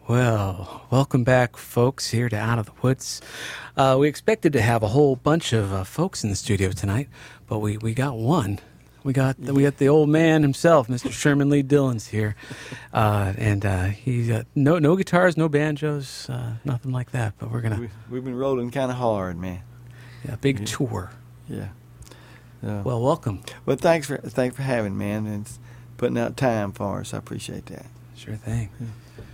Well, welcome back, folks, here to Out of the Woods. We expected to have a whole bunch of folks in the studio tonight, but we got one. We got the old man himself, Mr. Sherman Lee Dillon's here, and he's no guitars, no banjos, nothing like that. But we've been rolling kind of hard, man. Yeah, big tour. Yeah. Well, welcome. Well, thanks for having me, man, and putting out time for us. I appreciate that. Sure thing. Yeah.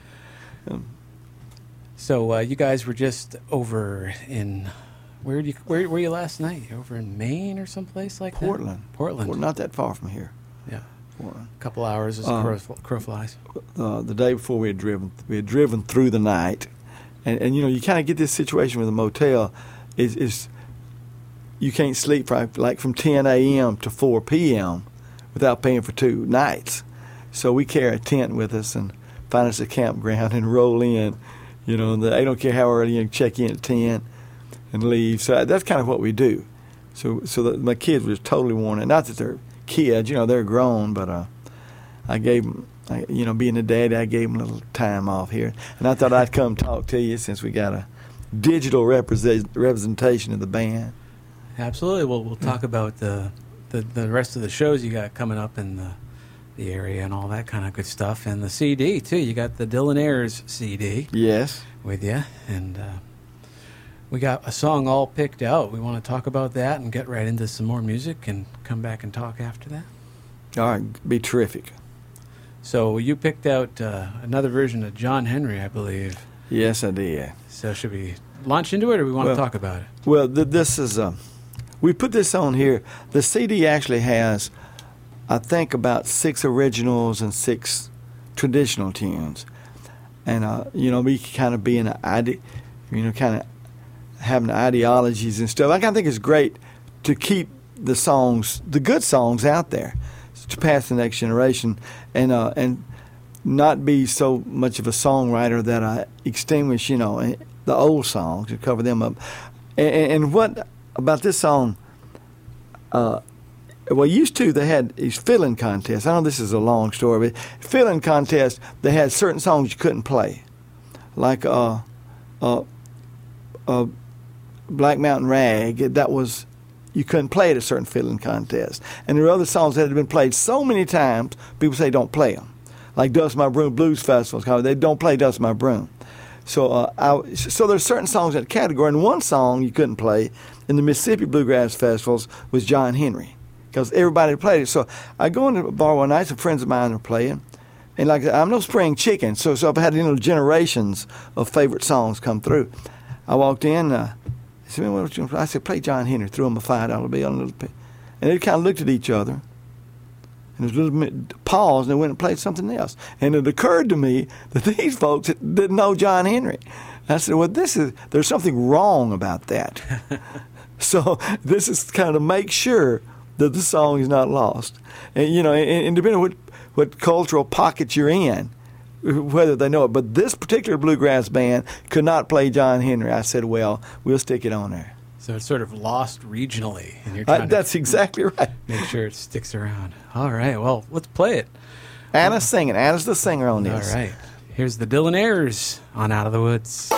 So you guys were just over in where were you last night? Over in Maine or someplace like Portland. that? Portland. Not that far from here. Yeah. Portland. A couple hours as crow flies. The day before we had driven through the night, and you kind of get this situation with a motel is you can't sleep from 10 a.m. to 4 p.m. without paying for 2 nights. So we carry a tent with us and find us a campground and roll in. They don't care how early you check in at 10 and leave. So that's kind of what we do. So my kids were just totally worn out. Not that they're kids, they're grown, but I gave them, being a daddy, I gave them a little time off here. And I thought I'd come talk to you since we got a digital representation of the band. Absolutely. Well, we'll talk about the rest of the shows you got coming up in the area and all that kind of good stuff, and the CD too. You got the Dylan Ayers CD. Yes. With you, and we got a song all picked out. We want to talk about that and get right into some more music and come back and talk after that. All right, be terrific. So you picked out another version of John Henry, I believe. Yes, I did. So should we launch into it, or we want to talk about it? Well, this is we put this on here. The CD actually has, I think, about 6 originals and 6 traditional tunes, and we kind of being kind of having ideologies and stuff. I kind of think it's great to keep the songs, the good songs, out there to pass the next generation, and not be so much of a songwriter that I extinguish the old songs to cover them up. And what about this song? Well, used to, they had these fill-in contests. I know this is a long story, but fill-in contests, they had certain songs you couldn't play. Like Black Mountain Rag, you couldn't play it at a certain fill-in contest. And there were other songs that had been played so many times, people say don't play them. Like Dust My Broom Blues Festivals, they don't play Dust My Broom. So there's certain songs in that category, and one song you couldn't play in the Mississippi Bluegrass Festivals was John Henry, because everybody played it. So I go into a bar one night, some friends of mine are playing, and like I'm no spring chicken, so I've had generations of favorite songs come through. I walked in, I said, play John Henry, threw him a $5 bill, and they kind of looked at each other, and there was a little bit pause, and they went and played something else. And it occurred to me that these folks didn't know John Henry. I said, well, there's something wrong about that. So this is kind of make sure that the song is not lost. And, and depending on what cultural pocket you're in, whether they know it. But this particular bluegrass band could not play John Henry. I said, well, we'll stick it on there. So it's sort of lost regionally, and you're trying that's exactly right. Make sure it sticks around. All right, well, let's play it. Anna's singing. Anna's the singer on this. All right. Here's the Dylan Ayers on Out of the Woods.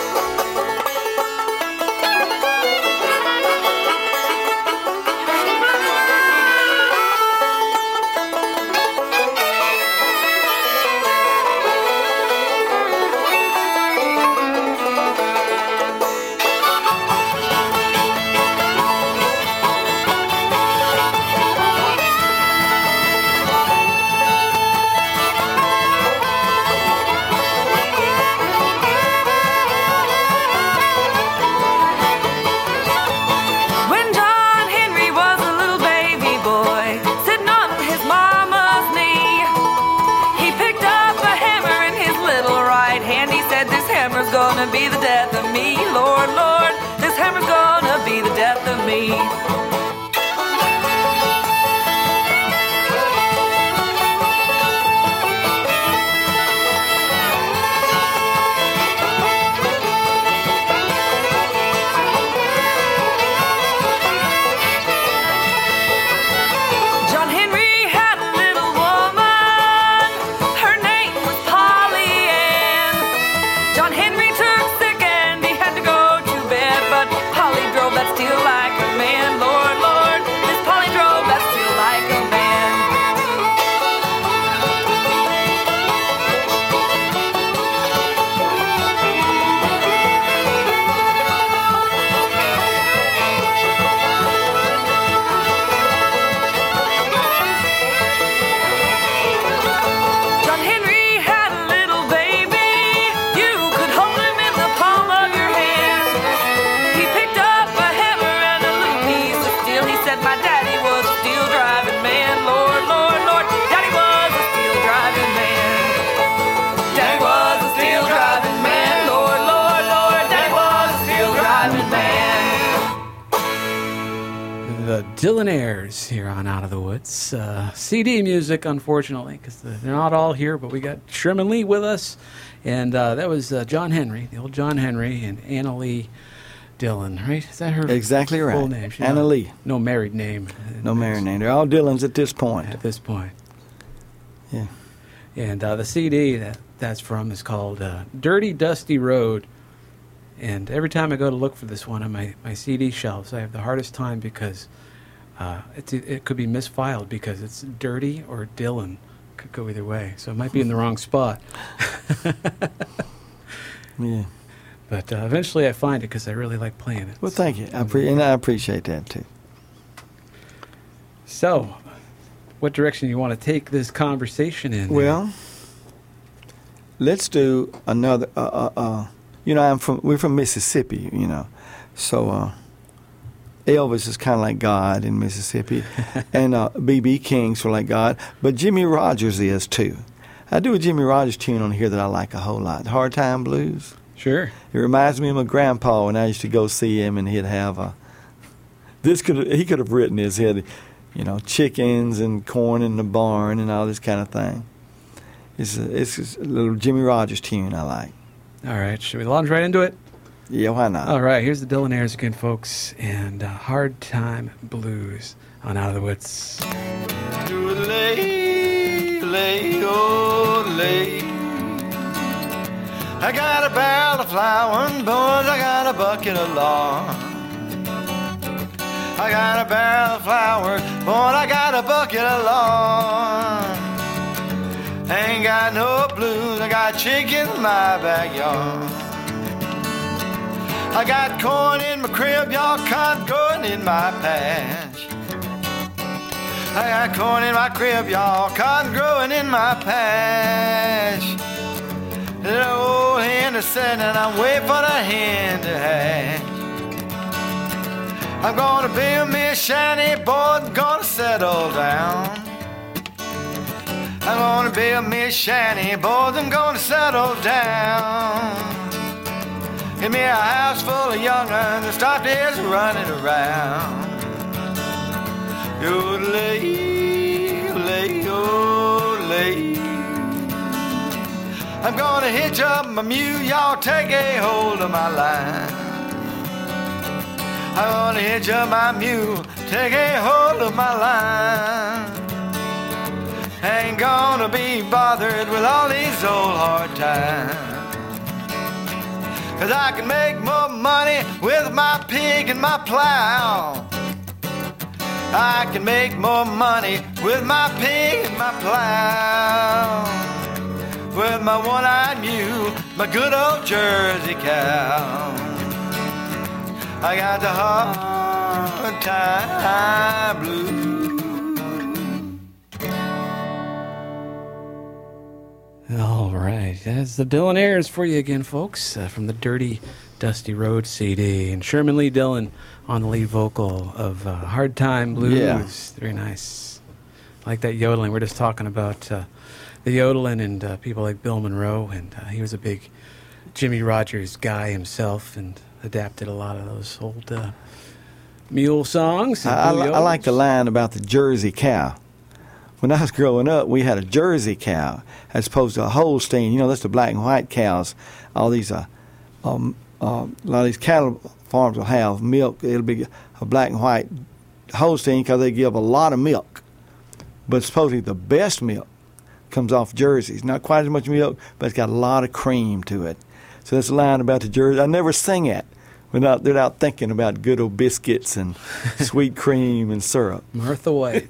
Dylan Ayers here on Out of the Woods. CD music, unfortunately, because they're not all here, but we got Sherman Lee with us, and that was John Henry, the old John Henry, and Anna Lee Dillon, right? Is that her exactly right? Full name? Anna Lee. No married name. No married name. They're all Dillons at this point. At this point. Yeah. And the CD that's from is called Dirty Dusty Road. And every time I go to look for this one on my CD shelves, I have the hardest time because it could be misfiled because it's Dirty or Dylan. Could go either way. So it might be in the wrong spot. Yeah. But eventually I find it because I really like playing it. Well, thank you. I appreciate that, too. So, what direction you want to take this conversation in? Well, let's do another. We're from Mississippi, so Elvis is kind of like God in Mississippi, and B.B. King's like God, but Jimmy Rogers is too. I do a Jimmy Rogers tune on here that I like a whole lot, Hard Time Blues. Sure. It reminds me of my grandpa when I used to go see him, and he'd have he could have written this. He had, chickens and corn in the barn and all this kind of thing. It's a little Jimmy Rogers tune I like. All right, should we launch right into it? Yeah, why not? All right, here's the Dylan Ayers again, folks, and Hard Time Blues on Out of the Woods. Lay, oh, lay. I got a barrel of flour and bones, I got a bucket of lawn. I got a barrel of flour, boy, I got a bucket of lawn. Ain't got no blues, I got chicken in my backyard. I got corn in my crib, y'all, cotton growing in my patch. I got corn in my crib, y'all, cotton growing in my patch. The old hen is setting and I'm waiting for the hen to hatch. I'm gonna build me a shiny board and gonna settle down. I'm gonna build me a shanty, boys, I'm gonna settle down. Give me a house full of young'uns and start this running around. You lay, oh, lay. I'm gonna hitch up my mule, y'all take a hold of my line. I'm gonna hitch up my mule, take a hold of my line. Ain't gonna be bothered with all these old hard times. 'Cause I can make more money with my pig and my plow. I can make more money with my pig and my plow. With my one-eyed mule, my good old Jersey cow. I got the hard time blues. All right, that's the Dylan Ayers for you again, folks, from the Dirty Dusty Road CD. And Sherman Lee Dillon on the lead vocal of Hard Time Blues. Yeah. Very nice. I like that yodeling. We're just talking about the yodeling and people like Bill Monroe, and he was a big Jimmy Rogers guy himself and adapted a lot of those old mule songs. I like the line about the Jersey cow. When I was growing up, we had a Jersey cow as opposed to a Holstein. That's the black and white cows. All these, a lot of these cattle farms will have milk. It'll be a black and white Holstein because they give a lot of milk. But supposedly the best milk comes off Jerseys. Not quite as much milk, but it's got a lot of cream to it. So that's a line about the Jersey. I never sing it without thinking about good old biscuits and sweet cream and syrup. Martha White.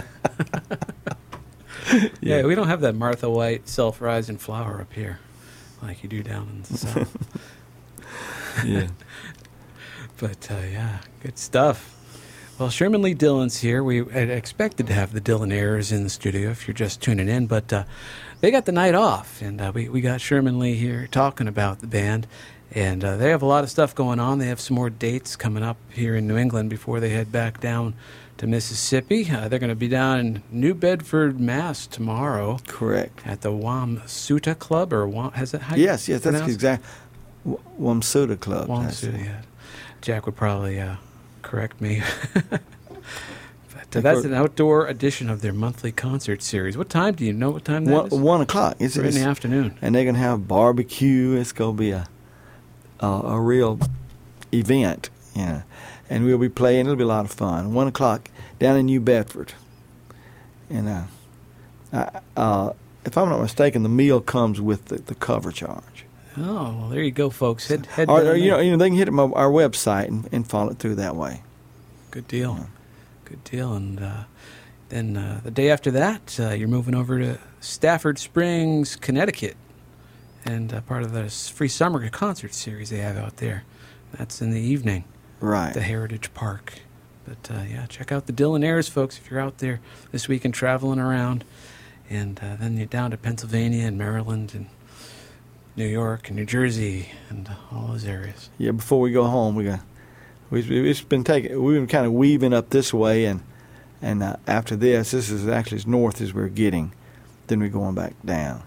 Yeah, we don't have that Martha White self-rising flour up here like you do down in the south. Yeah. But, yeah, good stuff. Well, Sherman Lee Dillon's here. We had expected to have the Dylan Ayers in the studio if you're just tuning in, but they got the night off, and we got Sherman Lee here talking about the band. And they have a lot of stuff going on. They have some more dates coming up here in New England before they head back down to Mississippi. They're going to be down in New Bedford, Mass. tomorrow. Correct. At the Wamsuta Club, or has it? Yes, that's exactly. Wamsuta Club. Wamsuta, yeah. Jack would probably correct me. that's an outdoor edition of their monthly concert series. What time? Do you know what time that is? 1 o'clock. It's in the afternoon. And they're going to have barbecue. It's going to be a real event. Yeah. And we'll be playing. It'll be a lot of fun. 1 o'clock down in New Bedford. And if I'm not mistaken, the meal comes with the cover charge. Oh, well, there you go, folks. Head or down there. they can hit our website and follow it through that way. Good deal. Yeah. Good deal. And then the day after that, you're moving over to Stafford Springs, Connecticut, and part of the free summer concert series they have out there. That's in the evening. Right. At the Heritage Park. But, yeah, check out the Dylan Airs, folks, if you're out there this weekend traveling around. And then you're down to Pennsylvania and Maryland and New York and New Jersey and all those areas. Yeah, before we go home, we've been kind of weaving up this way, and after this is actually as north as we're getting. Then we're going back down.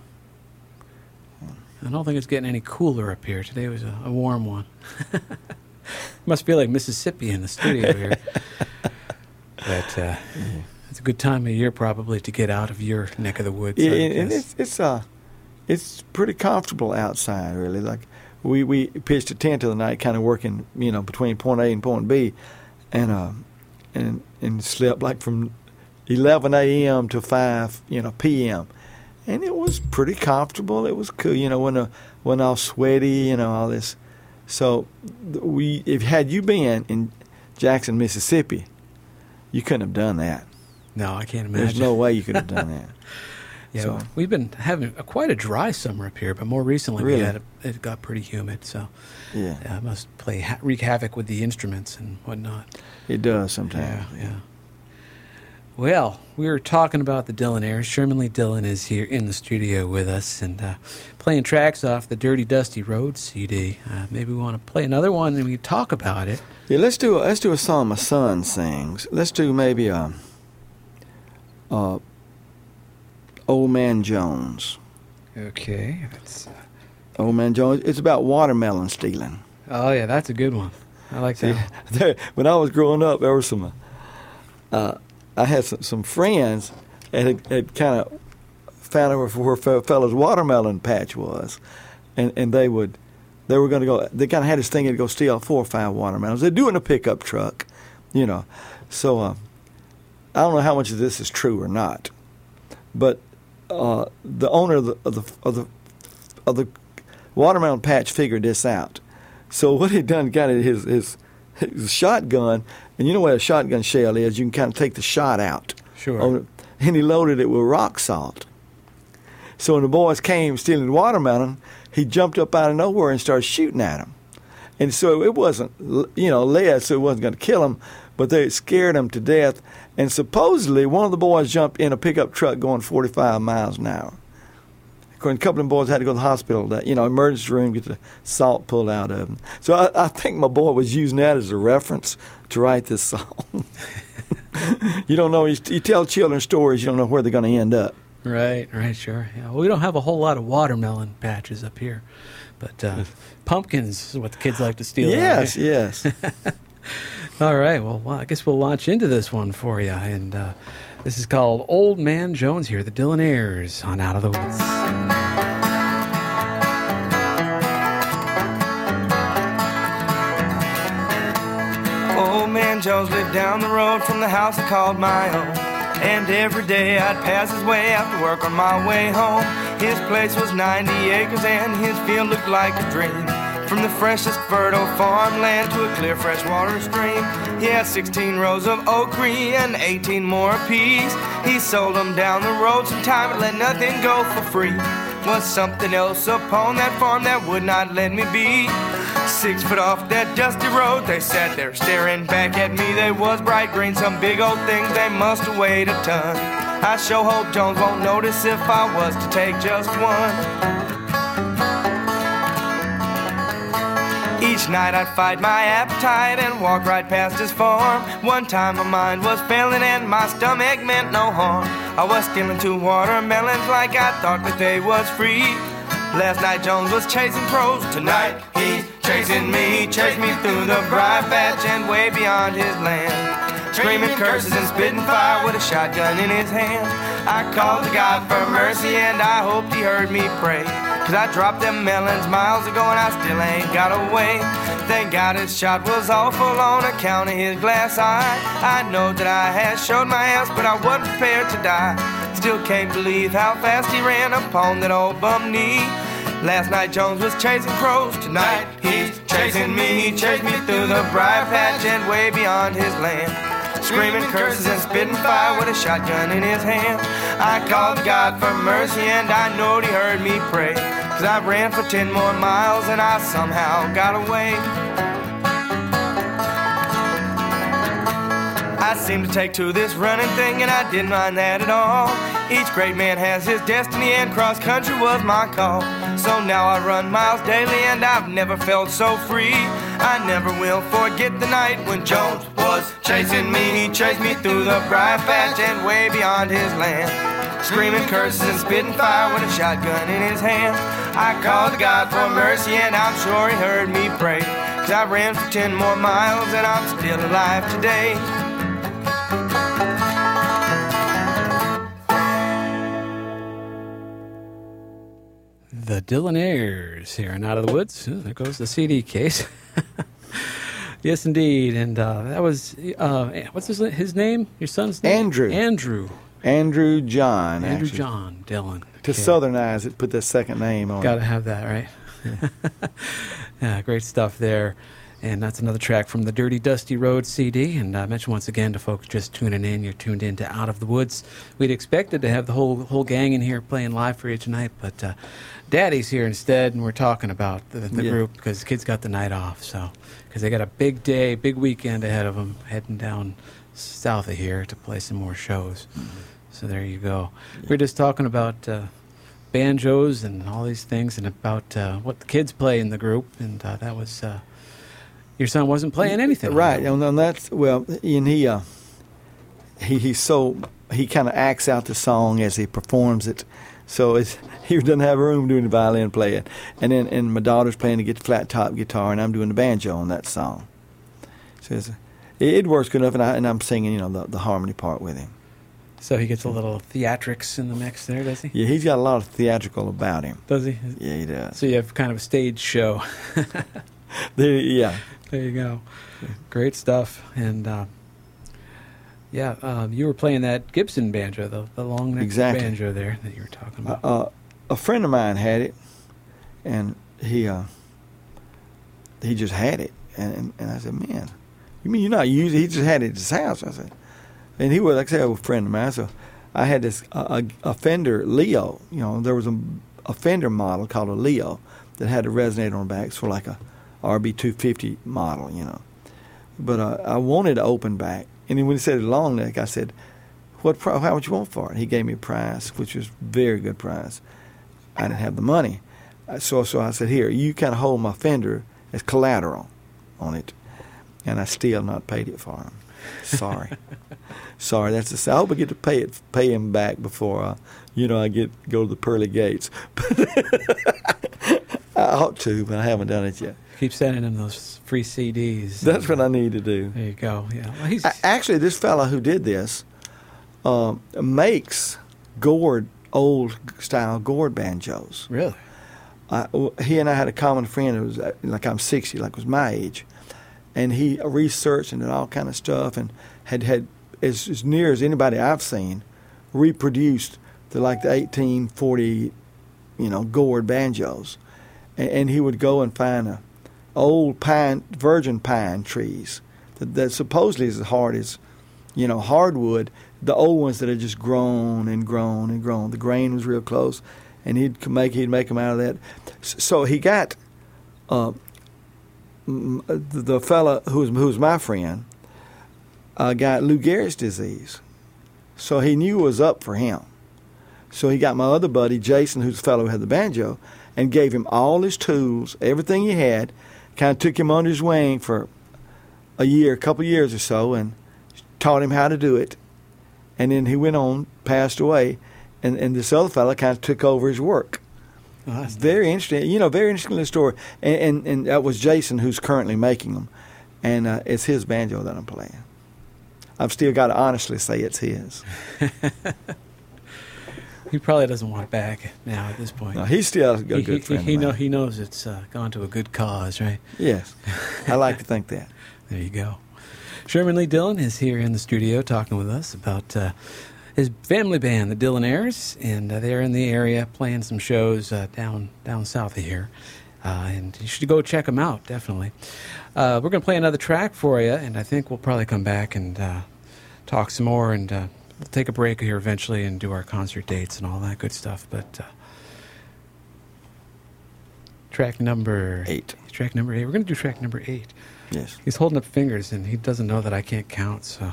I don't think it's getting any cooler up here. Today was a warm one. Must feel like Mississippi in the studio here. But it's a good time of year probably to get out of your neck of the woods. Yeah, and it's pretty comfortable outside, really. Like we pitched a tent the other night, kind of working, between point A and point B, and slept like from 11 a.m. to 5 p.m. And it was pretty comfortable. It was cool, when all sweaty, all this. So had you been in Jackson, Mississippi, you couldn't have done that. No, I can't imagine. There's no way you could have done that. Yeah, so, we've been having quite a dry summer up here, but more recently really? It got pretty humid, so yeah, it must wreak havoc with the instruments and whatnot. It does sometimes. Yeah. Well, we were talking about the Dylan Airs. Sherman Lee Dillon is here in the studio with us and playing tracks off the Dirty Dusty Road CD. Maybe we want to play another one and we can talk about it. Yeah, let's do a song my son sings. Let's do maybe Old Man Jones. Okay. Old Man Jones. It's about watermelon stealing. Oh, yeah, that's a good one. I like that. When I was growing up, there was some... I had some friends that had kind of found out where a fellow's watermelon patch was, and they were going to go. They kind of had this thing to go steal 4 or 5 watermelons. They do it in a pickup truck, So I don't know how much of this is true or not, but the owner of the watermelon patch figured this out. So what he'd done, got his shotgun, and you know what a shotgun shell is. You can kind of take the shot out. Sure. And he loaded it with rock salt. So when the boys came stealing watermelon, he jumped up out of nowhere and started shooting at them. And so it wasn't, lead, so it wasn't going to kill them, but they scared them to death. And supposedly one of the boys jumped in a pickup truck going 45 miles an hour. A couple of them boys had to go to the hospital, emergency room, get the salt pulled out of them. So I think my boy was using that as a reference to write this song. You don't know, you tell children stories, you don't know where they're going to end up. Right, sure. Yeah. Well, we don't have a whole lot of watermelon patches up here, but pumpkins is what the kids like to steal. Yes. All right, well, I guess we'll launch into this one for you, and this is called Old Man Jones here, the Dylan Airs on Out of the Woods. Old Man Jones lived down the road from the house I called my own. And every day I'd pass his way after work on my way home. His place was 90 acres and his field looked like a dream. From the freshest fertile farmland to a clear freshwater stream. He had 16 rows of oak tree and 18 more apiece. He sold them down the road sometime and let nothing go for free. Was something else upon that farm that would not let me be. 6 foot off that dusty road, they sat there staring back at me. They was bright green, some big old things, they must have weighed a ton. I sure hope Jones won't notice if I was to take just one. Each night I'd fight my appetite and walk right past his farm. One time my mind was failing and my stomach meant no harm. I was stealing 2 watermelons like I thought that they was free. Last night Jones was chasing crows, tonight he's chasing me. Chased me through the briar patch and way beyond his land. screaming curses and spitting fire with a shotgun in his hand. I called to God for mercy and I hoped he heard me pray, 'cause I dropped them melons miles ago and I still ain't got away. Thank God his shot was awful on account of his glass eye. I know that I had showed my ass, but I wasn't prepared to die. Still can't believe how fast he ran upon that old bum knee. Last night Jones was chasing crows, tonight he's chasing me. He chased me through the briar patch and way beyond his land, screaming curses and spitting fire with a shotgun in his hand. I called God for mercy and I know he heard me pray, 'cause I ran for 10 more miles and I somehow got away. I seemed to take to this running thing and I didn't mind that at all. Each great man has his destiny and cross country was my call. So now I run miles daily and I've never felt so free. I never will forget the night when Jones was chasing me. He chased me through the briar patch and way beyond his land, screaming curses and spitting fire with a shotgun in his hand. I called to God for mercy and I'm sure he heard me pray, 'cause I ran for 10 more miles and I'm still alive today. The Dillionaires here and Out of the Woods. Ooh, there goes the CD case. Yes, indeed. And that was, what's his name? Your son's name? Andrew John. Andrew actually. John Dillon. To Southernize it, put the second name on Got to it. have that, right? Yeah, great stuff there. And that's another track from the Dirty Dusty Road CD. And I mention once again to folks just tuning in, you're tuned in to Out of the Woods. We'd expected to have the whole gang in here playing live for you tonight, but Daddy's here instead, and we're talking about the group because the kids got the night off. So because they got a big day, big weekend ahead of them, heading down south of here to play some more shows. Mm-hmm. So there you go. Yeah. We're just talking about banjos and all these things, and about what the kids play in the group, and that was. Your son wasn't playing anything, right? And that's and he kind of acts out the song as he performs it, so he doesn't have room doing the violin playing, and my daughter's playing the flat top guitar, and I'm doing the banjo on that song. So it works good enough, and I'm singing, the harmony part with him. So he gets a little theatrics in the mix there, does he? Yeah, he's got a lot of theatrical about him. Does he? Yeah, he does. So you have kind of a stage show. Yeah. There you go. Great stuff. And, you were playing that Gibson banjo, the long-neck banjo there that you were talking about. A friend of mine had it, and he just had it. And I said, man, you mean you're not using it? He just had it at his house. I said, and he was, like I said, a friend of mine. So I had this a Fender Leo. There was a Fender model called a Leo that had a resonator on the back, sort of like a RB250 model, But I wanted an open back. And then when he said long neck, I said, how much you want for it? He gave me a price, which was a very good price. I didn't have the money. So I said, here, you kind of hold my Fender as collateral on it. And I still not paid it for him. Sorry. Sorry. I hope I get to pay him back before, I go to the pearly gates. I ought to, but I haven't done it yet. Keep sending him those free CDs. That's what I need to do. There you go. Yeah. Well, actually, this fella who did this makes old-style gourd banjos. Really? He and I had a common friend who was, I'm 60, was my age. And he researched and did all kind of stuff and had as near as anybody I've seen, reproduced the 1840, gourd banjos. And he would go and find old virgin pine trees that supposedly is as hard as, hardwood, the old ones that had just grown and grown and grown. The grain was real close, and he'd make them out of that. So he got the fella who's my friend got Lou Gehrig's disease, so he knew it was up for him. So he got my other buddy Jason, who's the fellow who had the banjo, and gave him all his tools, everything he had, kind of took him under his wing for a couple of years or so, and taught him how to do it. And then he went on, passed away, and this other fellow kind of took over his work. Oh, that's very interesting, very interesting little story. And that was Jason, who's currently making them, and it's his banjo that I'm playing. I've still got to honestly say it's his. He probably doesn't want it back now at this point. No, he's still a good friend of mine. He knows it's gone to a good cause, right? Yes, I like to think that. There you go. Sherman Lee Dillon is here in the studio talking with us about his family band, the Dillonaires, and they're in the area playing some shows down south of here. And you should go check them out, definitely. We're going to play another track for you, and I think we'll probably come back and talk some more, and we'll take a break here eventually and do our concert dates and all that good stuff. But track number 8. Track number 8. We're going to do track number 8. Yes. He's holding up fingers, and he doesn't know that I can't count, so...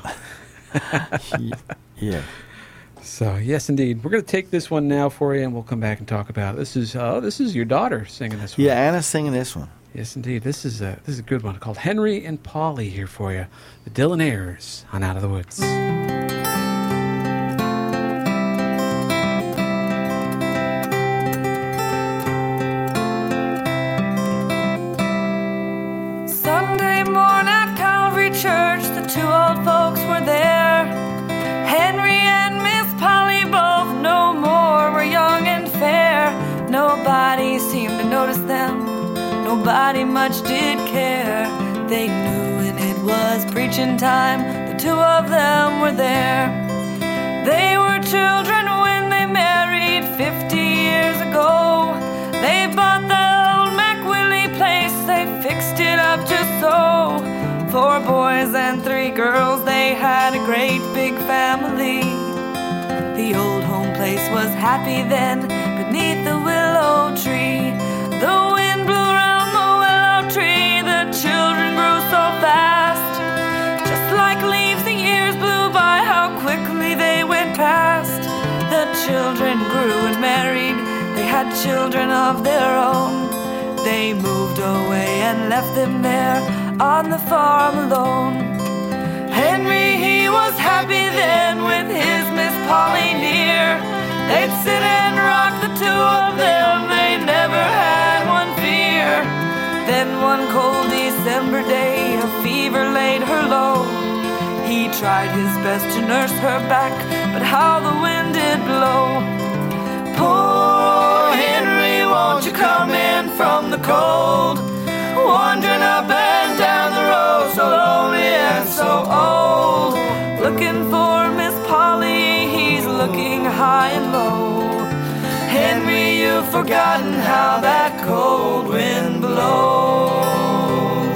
Yeah. So, yes, indeed. We're going to take this one now for you, and we'll come back and talk about it. This is your daughter singing this one. Yeah, Anna's singing this one. Yes, indeed. This is a good one called Henry and Polly here for you. The Dillonaires on Out of the Woods. Sunday morning at Calvary Church, the two old folks were there. Henry and Miss Polly both no more were young and fair. Nobody seemed to notice them, nobody much did care. They knew when it was preaching time, the two of them were there. They were children when they married 50 years ago. They bought the old McWillie place, they fixed it up just so. 4 boys and 3 girls, they had a great big family. The old home place was happy then, beneath the willow tree. The wind blew around the willow tree, the children grew so fast. Just like leaves, the years blew by, how quickly they went past. The children grew and married, they had children of their own. They moved away and left them there on the farm alone. Henry, he was happy then with his Miss Polly near. They'd sit and rock, the two of them, they never had one fear. Then one cold December day, a fever laid her low. He tried his best to nurse her back, but how the wind did blow. Poor Henry, won't you come in from the cold? Wandering up and down the road, so lonely and so old. Looking for Miss Polly, he's looking high and low. Henry, you've forgotten how that cold wind blows.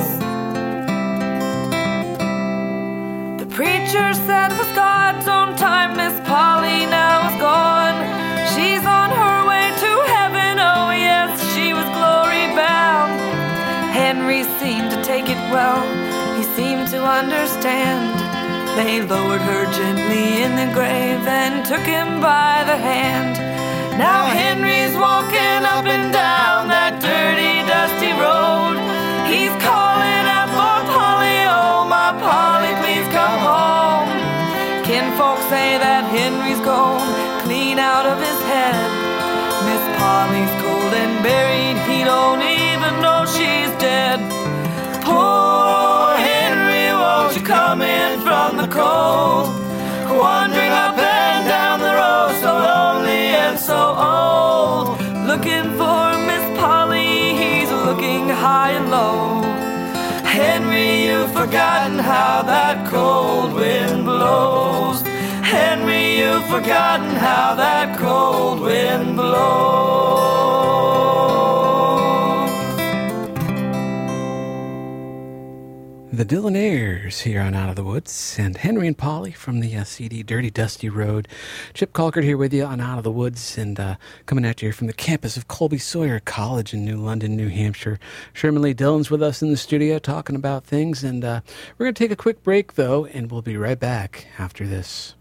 The preacher said it was God's own time, Miss Polly now is gone. She's on her way to heaven, oh yes, she was glory bound. Henry seemed to take it well, he seemed to understand. They lowered her gently in the grave and took him by the hand. Now Henry's walking up and down that dirty, dusty road. He's calling out for Polly, oh my Polly, please come home. Kinfolk say that Henry's gone clean out of his head. Miss Polly's cold and buried, he don't even know she's dead. Poor Henry, won't you come in from the cold? Wandering up and down the road, so lonely and so old. Looking for Miss Polly, he's looking high and low. Henry, you've forgotten how that cold wind blows. Henry, you've forgotten how that cold wind blows. The Dillonaires here on Out of the Woods, and Henry and Polly from the CD Dirty Dusty Road. Chip Colkert here with you on Out of the Woods, and coming at you here from the campus of Colby Sawyer College in New London, New Hampshire. Sherman Lee Dillon's with us in the studio talking about things, and we're going to take a quick break, though, and we'll be right back after this.